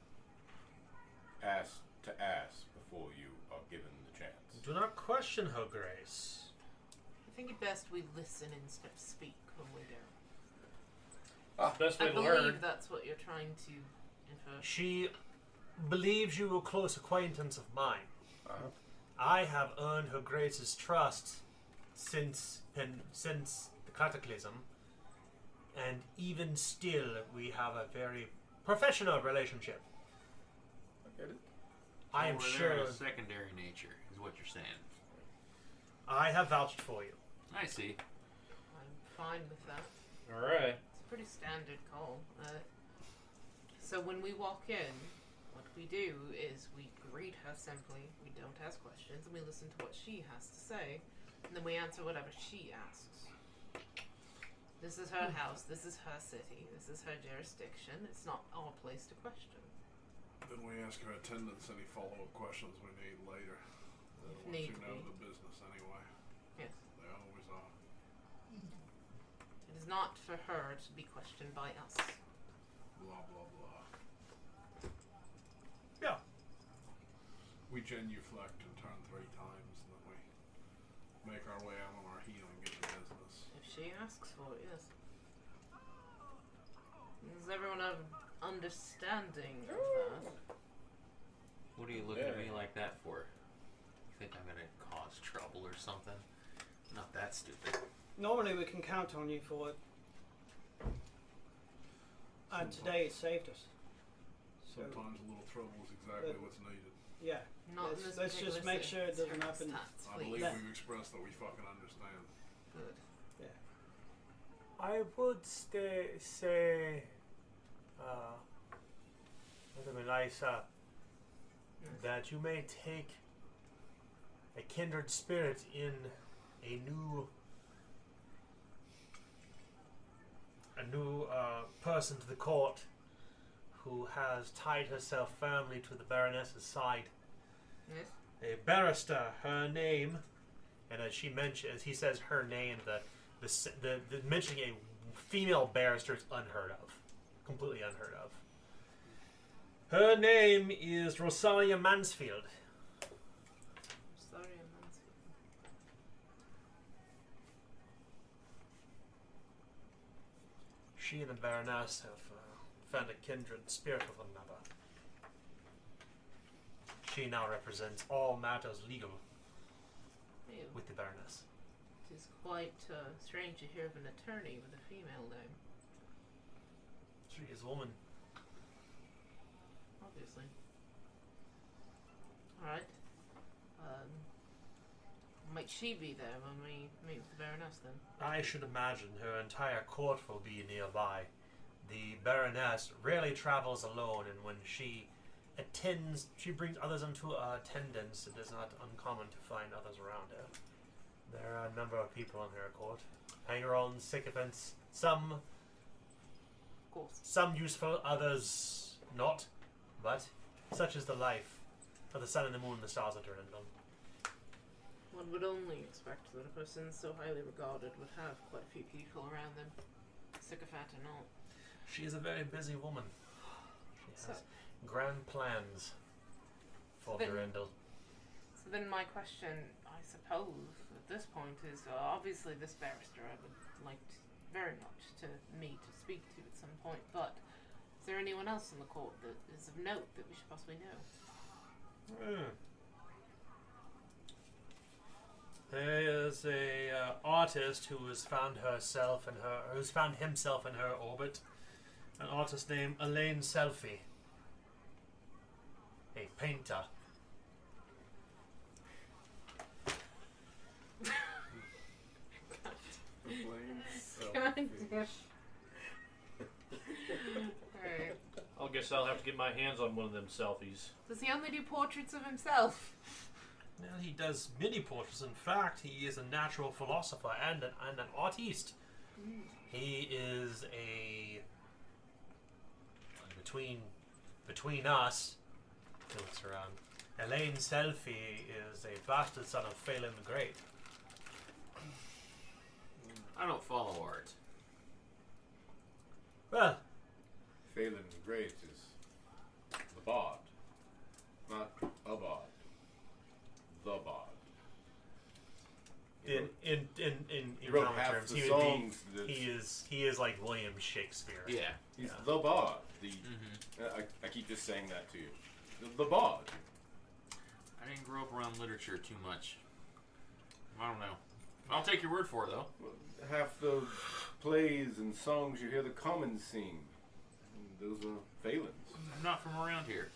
Ask to ask before you are given the chance. Do not question Her Grace. I think it best we listen instead of speak when we go. Best way I to believe learn. that's what you're trying to infer. She believes you a close acquaintance of mine. Uh-huh. I have earned Her Grace's trust since pen, since the cataclysm, and even still, we have a very professional relationship. I get it. I am Over sure there in a secondary nature is what you're saying. I have vouched for you. I see. I'm fine with that. All right. It's a pretty standard call. Uh, so when we walk in, what we do is we greet her simply. We don't ask questions, and we listen to what she has to say, and then we answer whatever she asks. This is her house. This is her city. This is her jurisdiction. It's not our place to question. Then we ask her attendants any follow-up questions we need later. The If ones need who know be. the business anyway. Yes. They always are. It is not for her to be questioned by us. Blah blah blah. Yeah. We genuflect and turn three times, and then we make our way out on our heel and get to business. If she asks for it, yes. Does everyone have understanding of that? What are you looking at Yeah. me like that for? You think I'm gonna cause trouble or something? Not that stupid. Normally we can count on you for it. And today it saved us. So, Sometimes a little trouble is exactly But- what's needed. yeah. Not let's in this let's just particular make sure it doesn't happen. circumstance, I please. believe Yeah. we've expressed that we fucking understand. Good. I would stay, say, uh, Madam Elisa, Yes. that you may take a kindred spirit in a new, a new uh, person to the court who has tied herself firmly to the Baroness's side. Yes. A barrister, her name, and as she mentions, as he says her name, the the, s- the the mentioning a female barrister is unheard of, completely unheard of. Her name is Rosalia Mansfield. Sorry, I'm Mansfield. She and the Baroness have uh, found a kindred spirit with one another. She now represents all matters legal Ew. with the Baroness. It is quite uh, strange to hear of an attorney with a female name. She is a woman. Obviously. Alright. Um, might she be there when we meet with the Baroness then? I should imagine her entire court will be nearby. The Baroness rarely travels alone, and when she attends, she brings others into uh, attendance. It is not uncommon to find others around her. There are a number of people on her court. Hanger-ons, sycophants, some Of course. some useful, others not. But such is the life of the sun and the moon and the stars of Durandal. One would only expect that a person so highly regarded would have quite a few people around them, sycophant and all. She is a very busy woman. She So, has grand plans for Then- Durandal. so then my question, I suppose, at this point is, uh, obviously this barrister I would like to, very much to meet, to speak to at some point, but is there anyone else in the court that is of note that we should possibly know? Hmm. There is a uh, artist who has found herself and her, who's found himself in her orbit. An artist named Elaine Selfie, a painter. Alright. I guess I'll have to get my hands on one of them selfies. Does he only do portraits of himself? Well, he does many portraits. In fact, he is a natural philosopher and an, and an artiste. He is a between between us. He looks around. Elaine Selfie is a bastard son of Phelan the Great. I don't follow art. Well, Phelan the Great is the bard, not a bard. The bard. He in wrote- in in in, he in wrote common half terms, the he would songs be. that- He is he is like William Shakespeare. Yeah. He's Yeah. the bard. The Mm-hmm. uh, I, I keep just saying that to you. The, the bard. I didn't grow up around literature too much. I don't know. I'll take your word for it, though. Half the plays and songs you hear the commons sing, those are Phelan's. I'm not from around here.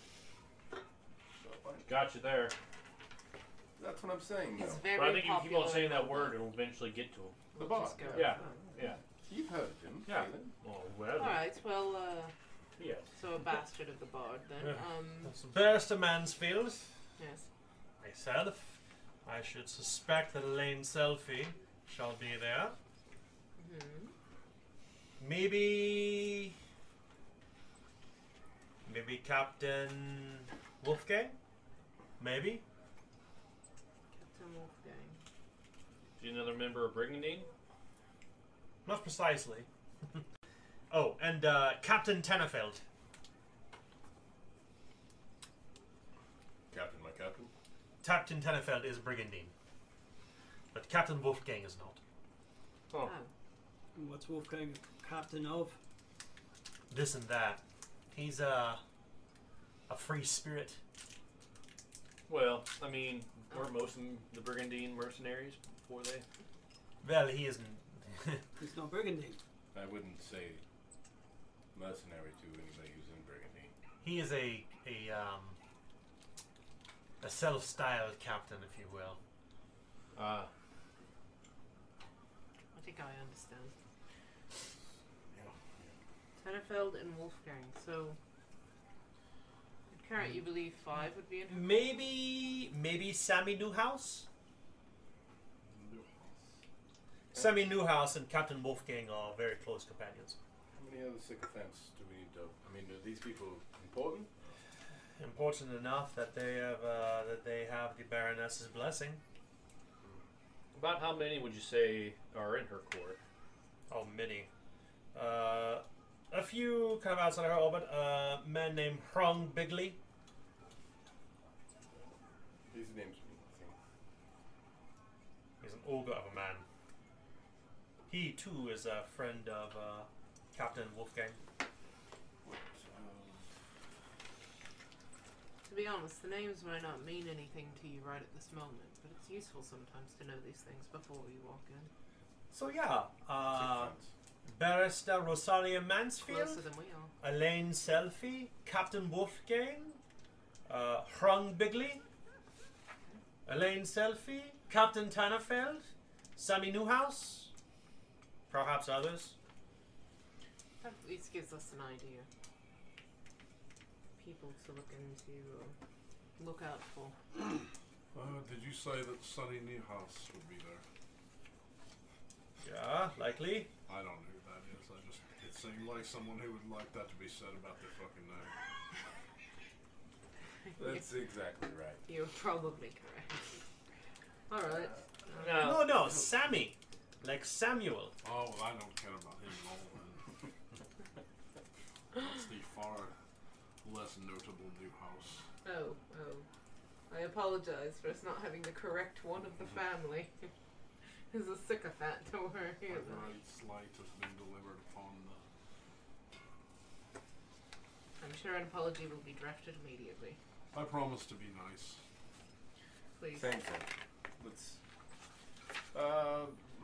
Got you there. That's what I'm saying. He's though. very But I think if you keep popular on saying in that the- word, it'll eventually get to him. The We'll bard. just go. Yeah. Yeah. You've heard of him, Yeah. Phelan. Well, whatever. Alright, well, uh, Yeah. so a bastard of the bard then. Yeah. Um, So Barrister Mansfield, yes. myself, I should suspect that Elaine Selfie shall be there. Hmm. Maybe, maybe Captain Wolfgang. Maybe. Captain Wolfgang. Is he another member of Brigandine? Not precisely. Oh, and uh, Captain Tennerfeld. Captain, my captain. Captain Tennerfeld is Brigandine, but Captain Wolfgang is not. Oh. Oh. And what's Wolfgang captain of? This and that. He's a a free spirit. Well, I mean, weren't most of them the Brigandine mercenaries before they? Well, he isn't. He's not Burgundy. I wouldn't say mercenary to anybody who's in Brigantine. He is a a um, a self-styled captain, if you will. Ah. I think I understand. Tennerfeld and Wolfgang. So, current, you believe five would be in? Maybe maybe Sammy Newhouse. Sammy Newhouse and Captain Wolfgang are very close companions. How many other sycophants do we need to? I mean, are these people important? Important enough that they have uh, that they have the Baroness's blessing. About how many would you say are in her court? Oh, many. Uh, a few kind of outside of her orbit. A man named Hrung Bigley. These names mean nothing. He's an ogre of a man. He too is a friend of uh, Captain Wolfgang. To be honest, the names might not mean anything to you right at this moment, but it's useful sometimes to know these things before you walk in. So yeah, uh, Barrister Rosalia Mansfield, Closer than we are. Elaine Selfie, Captain Wolfgang, uh, Hrung Bigley, Elaine Selfie, Captain Tannerfeld, Sammy Newhouse, perhaps others. That at least gives us an idea. People to look into or look out for. Uh, did you say that Sonny Newhouse would be there? Yeah, likely. I don't know who that is. I just it seemed like someone who would like that to be said about their fucking name. That's exactly right. You're probably correct. Alright. No, no, Sammy. Like Samuel. Oh, well, I don't care about him at all then. That's the far less notable Newhouse. Oh, oh. I apologize for us not having the correct one of the family. He's a sycophant, don't worry. My great slight has been delivered upon the... I'm sure an apology will be drafted immediately. I promise to be nice. Please. Thank you. Let's... Uh...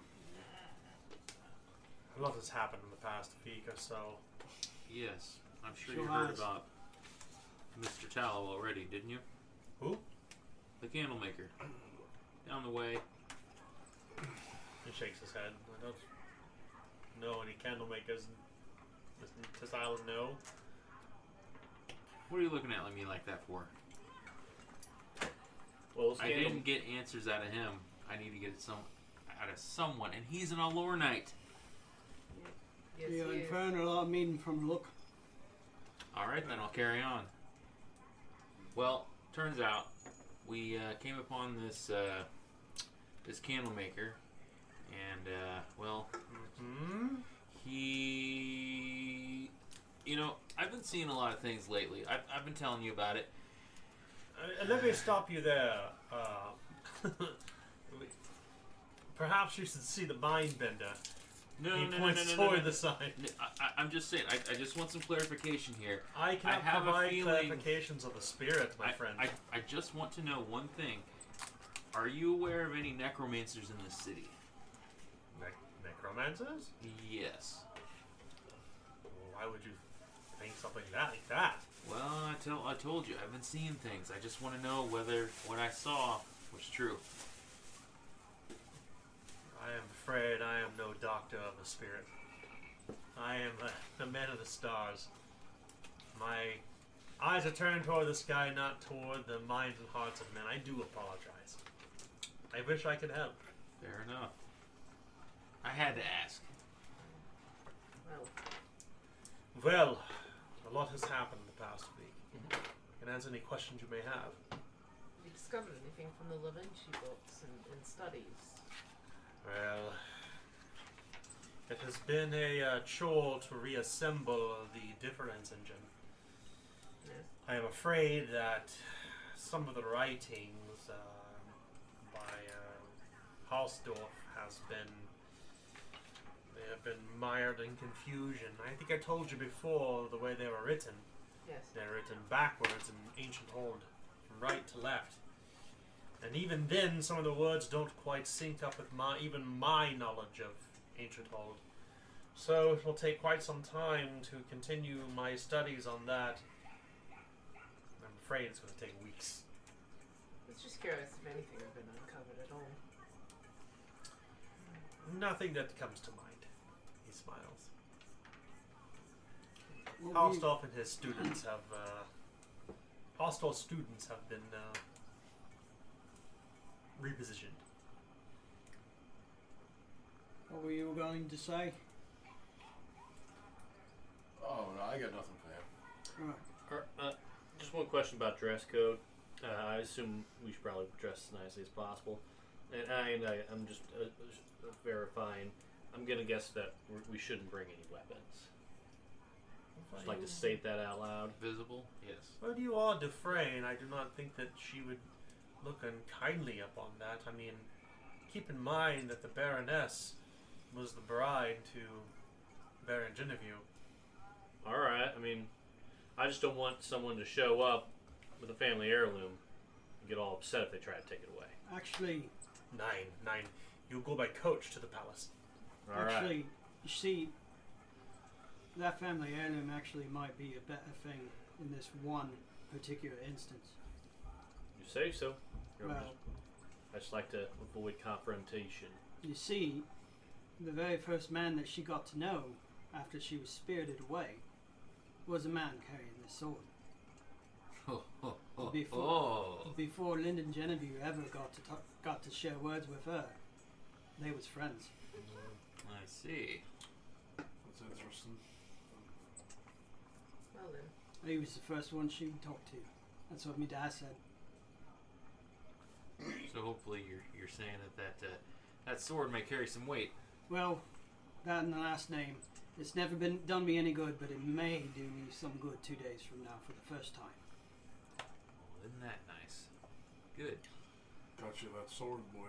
A lot has happened in the past week or so. Yes, I'm sure Sure you heard has. about Mister Tallow already, didn't you? Who? The candle maker. Down the way. He shakes his head. I don't know any candle makers. This island, no. What are you looking at me like that for? Well, I didn't get answers out of him. I need to get it some out of someone, and he's an Allure Knight. Yes, You're he is. inferring a lot of meaning from the look. All right, then I'll carry on. Well, turns out we uh, came upon this uh, this candle maker, and uh, well, Hmm? he, you know, I've been seeing a lot of things lately. I've, I've been telling you about it. Uh, let me stop you there. Uh, perhaps you should see the mind bender. No, he no, no, points no, no, no, toward no. the sign. I, I, I'm just saying. I, I just want some clarification here. I cannot have a provide feeling- clarifications of the spirit, my I, friend. I, I just want to know one thing. Are you aware of any necromancers in this city? Ne- necromancers? Yes. Why would you think something that like that? Well, I, tell, I told you, I've been seeing things. I just want to know whether what I saw was true. I am afraid I am no doctor of the spirit. I am a, a man of the stars. My eyes are turned toward the sky, not toward the minds and hearts of men. I do apologize. I wish I could help. Fair enough. I had to ask. Well, Well, a lot has happened in the past week. I can answer any questions you may have. have you discovered anything from the Da Vinci books and, and studies? Well, it has been a uh, chore to reassemble the difference engine. Yes. I am afraid that some of the writings uh, by uh, Hausdorff has been they have been mired in confusion. I think I told you before the way they were written. Yes. They're written backwards in ancient hold, from right to left. And even then, some of the words don't quite sync up with my even my knowledge of ancient hold. So it will take quite some time to continue my studies on that. I'm afraid it's going to take weeks. I was just curious if anything had been uncovered at all. Nothing that comes to mind. He smiles. Well, we- Hostov and his students have, uh, hostile students have been, uh, repositioned. What were you going to say? Oh no, I got nothing for him. Right. Or, uh, just one question about dress code. Uh, I assume we should probably dress as nicely as possible. And I, and I I'm just uh, uh, verifying. I'm gonna guess that we're, we shouldn't bring any weapons. Just like to state that out loud. Visible? Yes. Well, you are Dufresne. I do not think that she would look unkindly upon that. I mean, keep in mind that the Baroness was the bride to Baron Genevieve. All right. I mean, I just don't want someone to show up with a family heirloom and get all upset if they try to take it away. Actually, Nine, nine. You go by coach to the palace. All right. actually, you see, that family heirloom actually might be a better thing in this one particular instance. You say so. You're Well, just- I just like to avoid confrontation. you see, the very first man that she got to know after she was spirited away was a man carrying this sword. Oh, oh, oh, Before- oh. Before Lyndon Genevieve ever got to talk, got to share words with her, they was friends. I see. That's interesting. Well then. He was the first one she talked to. That's what my dad said. So hopefully you're you're saying that that uh, that sword may carry some weight. Well, that and the last name. It's never been done me any good, but it may do me some good two days from now for the first time. Well, isn't that nice? Good. Got you that sword, boy.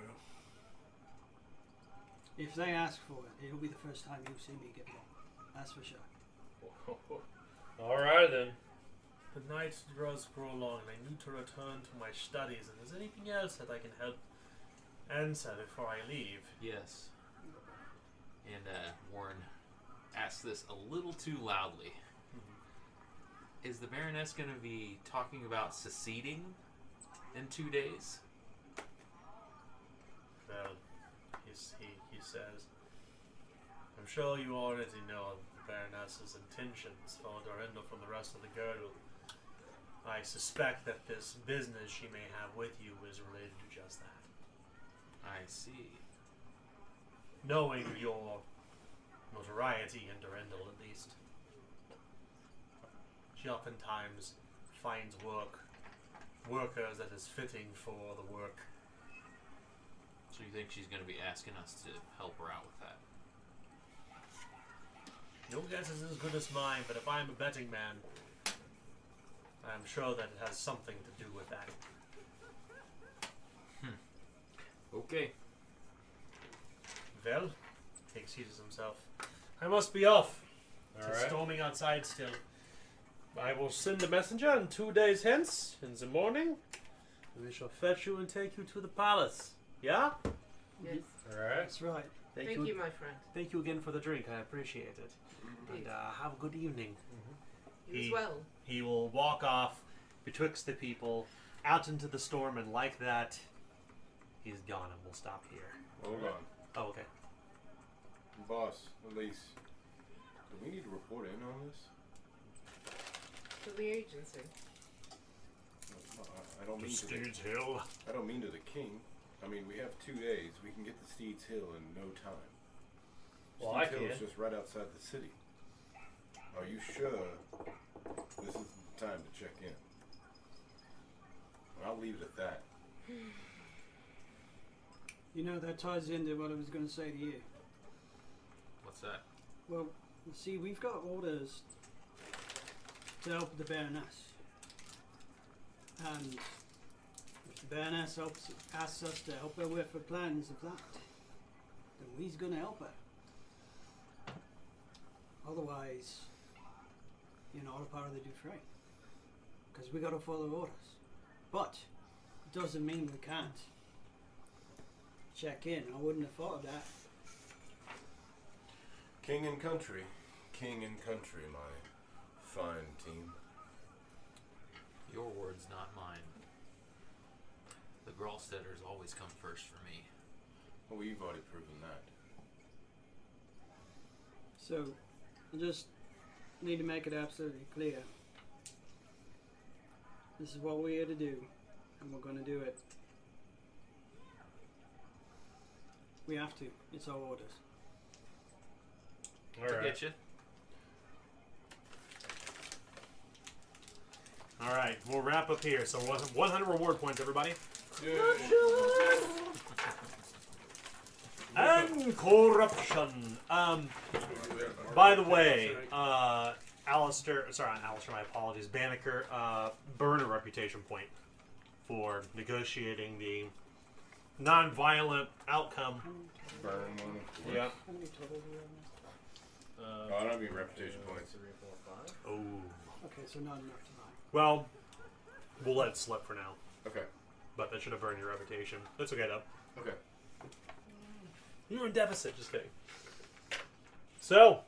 If they ask for it, it'll be the first time you'll see me give it up. That's for sure. All right then. The night does grow long, and I need to return to my studies. And is there anything else that I can help answer before I leave? Yes. And uh, Warren asks this a little too loudly. Is the Baroness going to be talking about seceding in two days? Well, he's, he, he says, I'm sure you already know the Baroness's intentions for Dorindel from the rest of the girdle. I suspect that this business she may have with you is related to just that. I see. Knowing your notoriety in Dorindel, at least. She oftentimes finds work, workers that is fitting for the work. So you think she's going to be asking us to help her out with that? Your guess is as good as mine, but if I'm a betting man, I'm sure that it has something to do with that. Okay. Well, he excuses himself. I must be off. All It's right. storming outside still. I will send a messenger in two days hence, in the morning. We shall fetch you and take you to the palace. Yeah? Yes. All right. That's right. Thank, Thank you. you, my friend. Thank you again for the drink. I appreciate it. Indeed. And uh, have a good evening. You he- as well. He will walk off betwixt the people, out into the storm, and like that, he's gone, and we'll stop here. Hold on. Oh, okay. Boss, Elise, do we need to report in on this? To the agency. No, I- I don't mean to the, Hill. I don't mean to the king. I mean, we have two days. We can get to Steed's Hill in no time. Well, I Steed's Hill is can. just right outside the city. Are you sure this is the time to check in? I'll leave it at that. You know, that ties into what I was going to say to you. What's that? Well, you see, we've got orders to help the Baroness. And if the Baroness helps, asks us to help her with her plans of that, then we's going to help her. Otherwise, you're not a part of the Dufresne. Because we got to follow orders. But it doesn't mean we can't check in. I wouldn't have thought of that. King and country. King and country, my fine team. Your words, not mine. The Gralsteaders always come first for me. Well, you've already proven that. So, I just need to make it absolutely clear. This is what we're here to do, and we're going to do it. We have to. It's our orders. All To right. get you. All right. We'll wrap up here. So one hundred reward points, everybody. And corruption. Um, by the way, uh, Alistair, sorry, not Alistair, my apologies, Banneker, uh, burn a reputation point for negotiating the non-violent outcome. Burn one. Yep. How many total do we have now? Uh, Oh, that'd be reputation points. Three, four, five. Oh. Okay, so not enough to buy. Well, we'll let it slip for now. Okay. But that should have burned your reputation. That's okay, though. Okay. You were in deficit, just kidding. So,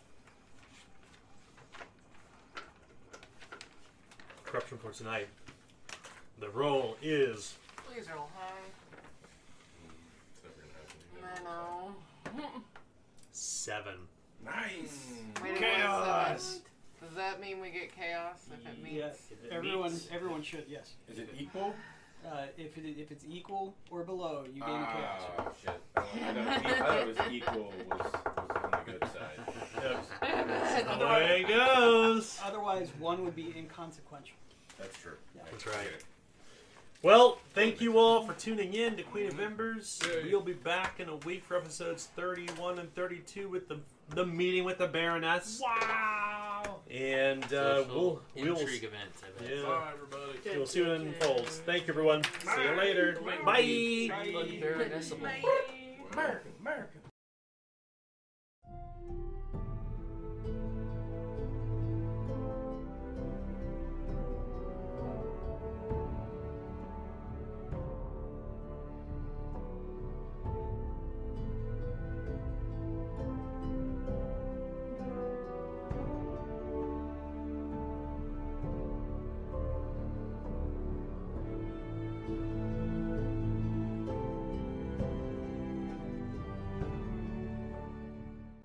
corruption for tonight. The roll is Please roll high. It's never gonna happen again. I know. seven. Nice. Wait, it was Chaos. seven. Does that mean we get chaos if it means? Yes, If it everyone, meets- everyone should. Yes. Is it equal? Uh, if it if it's equal or below, you gain Ah, chaos. shit. I thought, I thought it was equal was, was on the good side. The way it goes. Otherwise, one would be inconsequential. That's true. Yeah. That's right. Well, thank you all for tuning in to Queen of Embers. We'll be back in a week for episodes thirty-one and thirty-two with the the meeting with the Baroness. Wow! And uh, Social we'll we'll intrigue events, I bet. yeah, Bye, everybody. we'll see what unfolds. Thank you, everyone. See you later. Bye. Baroness. Bye. American, American.